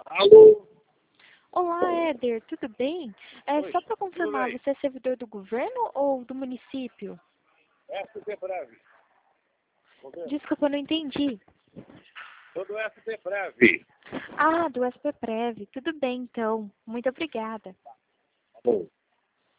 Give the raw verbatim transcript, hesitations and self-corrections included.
Alô? Olá, Éder, tudo bem? É, Oi, só para tudo confirmar, bem? você é servidor do governo ou do município? S T Prev. Governo. Desculpa, eu não entendi. Sou do S T Prev. Ah, do S P Prev. Tudo bem, então. Muito obrigada. Alô?